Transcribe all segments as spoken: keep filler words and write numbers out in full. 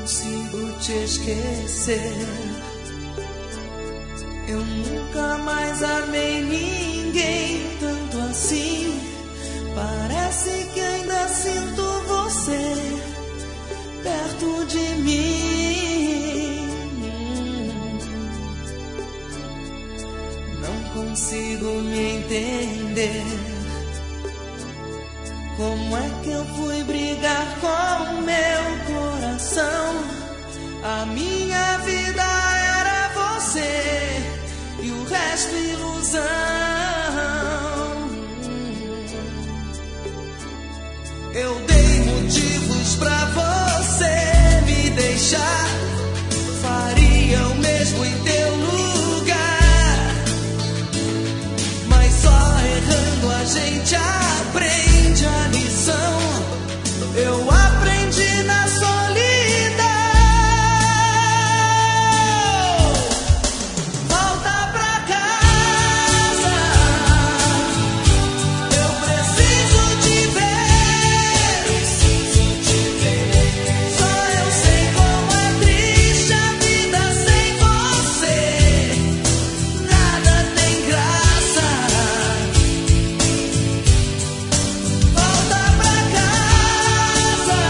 consigo te esquecer. Eu nunca mais amei ninguém tanto assim. Parece que ainda sinto você perto de mim. Não consigo me entender. Como é que eu fui brigar com meu coração? A minha vida era você e o resto ilusão. Eu dei motivos pra você me deixar. Faria o mesmo em teu lugar. Mas só errando a gente aprende a lição. Eu aprendi na solidão. Volta pra casa. Eu preciso te ver. Preciso te ver. Só eu sei como é triste a vida sem você. Nada tem graça. Volta pra casa.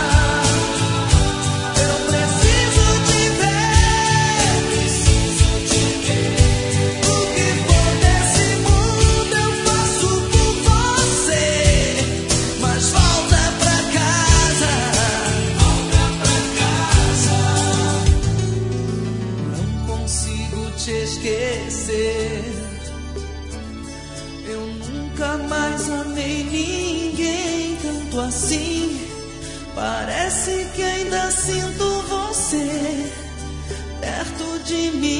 Eu preciso te ver. Preciso te ver. O que for desse mundo eu faço por você. Mas volta pra casa. Volta pra casa. Não consigo te esquecer. Eu nunca mais amei ninguém tanto assim. Parece que ainda sinto você perto de mim.